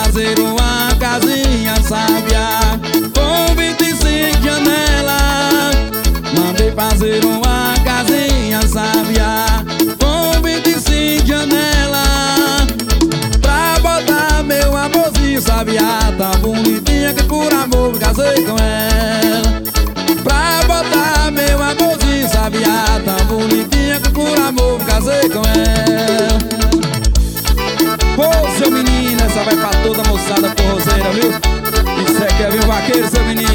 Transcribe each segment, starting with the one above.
fazer uma casinha sabiá com 25 janelas. Mandei fazer uma casinha sabiá com 25 janelas, pra botar meu amorzinho sabiá tão bonitinha que por amor me casei com ela. Pra botar meu amorzinho sabiá tão bonitinha que por amor me casei com ela. Pô, seu menino, essa vai pra toda a moçada forrozeira, viu? Isso é Kevin Vaqueiro, seu menino.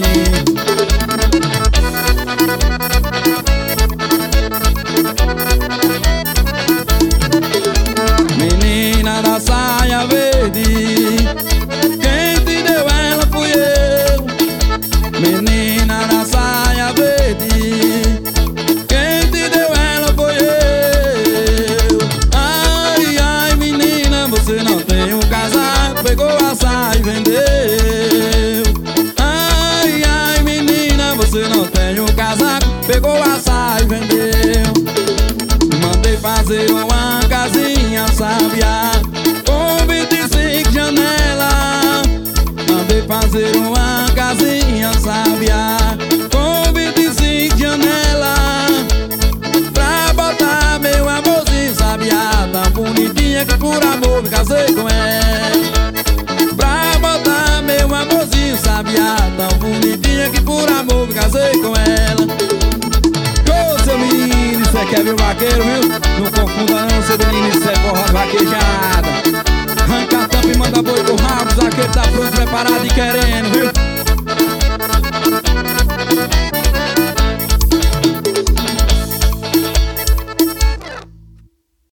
Menina da saia verde, quem te deu ela fui eu. Menina da saia verde, quem te deu ela foi eu. Ai, ai, menina, você não tem um casaco, pegou a saia e vendeu. Ai, ai, menina, você não tem um casaco, pegou a saia e vendeu. Mandei fazer uma casinha sabiá com 25 janelas. Mandei fazer uma casinha sabiá com 25 janelas, pra botar meu amorzinho sabiá tão bonitinha que por amor me casei com ela. Pra botar meu amorzinho sabiá tão bonitinha que por amor me casei com ela. Ô, seu menino, isso é Kevin Vaqueiro, viu? Não confunda não, seu menino, isso é forró vaquejada. Arranca a tampa e manda boi